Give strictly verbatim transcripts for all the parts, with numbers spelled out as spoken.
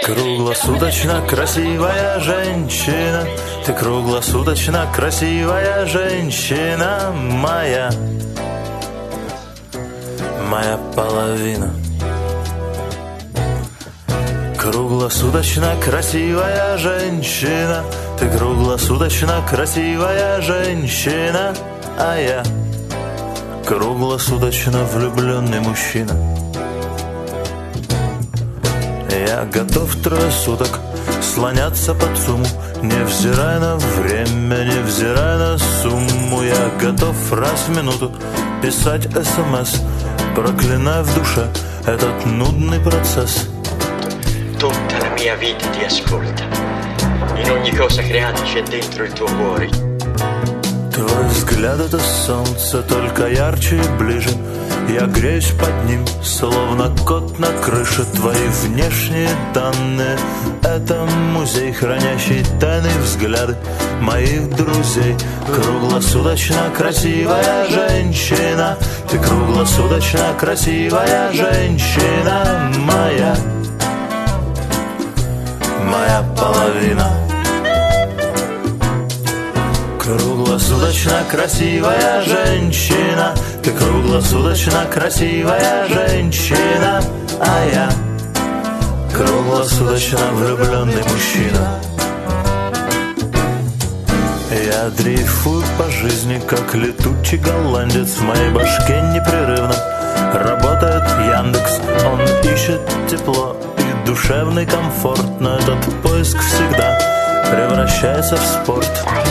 Круглосуточно красивая женщина, ты круглосуточно красивая женщина моя, моя половина. Круглосуточно красивая женщина, ты круглосуточно красивая женщина, а я круглосуточно влюбленный мужчина. Я готов трое суток слоняться под сумму, невзирая на время, невзирая на сумму. Я готов раз в минуту писать смс, проклиная в душе этот нудный процесс. Tutta la mia vita ti ascolta. In ogni cosa creata c'è dentro il tuo cuore. Твой взгляд — это солнце, только ярче и ближе. Я греюсь под ним, словно кот на крыше. Твои внешние данные — это музей, хранящий тайные взгляды моих друзей. Круглосуточно красивая женщина, ты круглосуточно красивая женщина моя, моя половина. Круглосуточно красивая женщина, ты круглосуточно красивая женщина, а я круглосуточно влюбленный мужчина. Я дрейфую по жизни, как летучий голландец. В моей башке непрерывно работает Яндекс. Он ищет тепло и душевный комфорт, но этот поиск всегда превращается в спорт.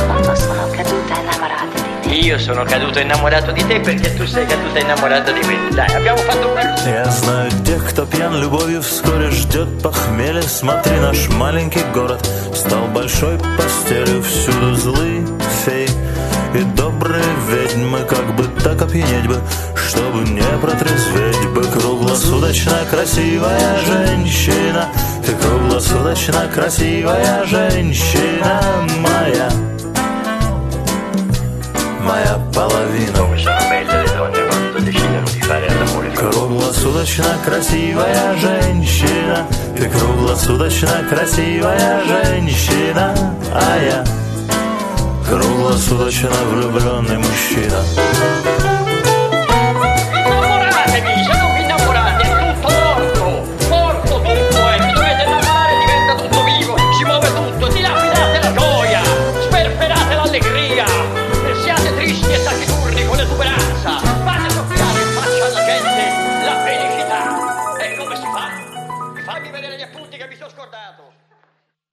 Io sono caduto innamorato di te perché tu sei caduta innamorata di me. Dai, abbiamo fatto un bel... Я знаю тех, кто пьян любовью, вскоре ждет похмелье. Смотри, наш маленький город стал большой постелью. Всюду злые феи и добрые ведьмы. Как бы так опьянеть бы, чтобы не протрезветь бы. Круглосуточно красивая женщина, ты круглосуточно красивая женщина моя, моя половина. Круглосуточно красивая женщина, ты круглосуточно красивая женщина, а я круглосуточно влюбленный мужчина. Innamoratevi, se non vi innamorate è tutto morto, morto tutto, e vi dovete innamorare, diventa tutto vivo, si muove tutto, dilapidate la gioia, sperperate l'allegria, e siate tristi e taciturni con esuberanza, fate soffiare in faccia alla gente la felicità. E come si fa? Fammi vedere gli appunti che mi sono scordato.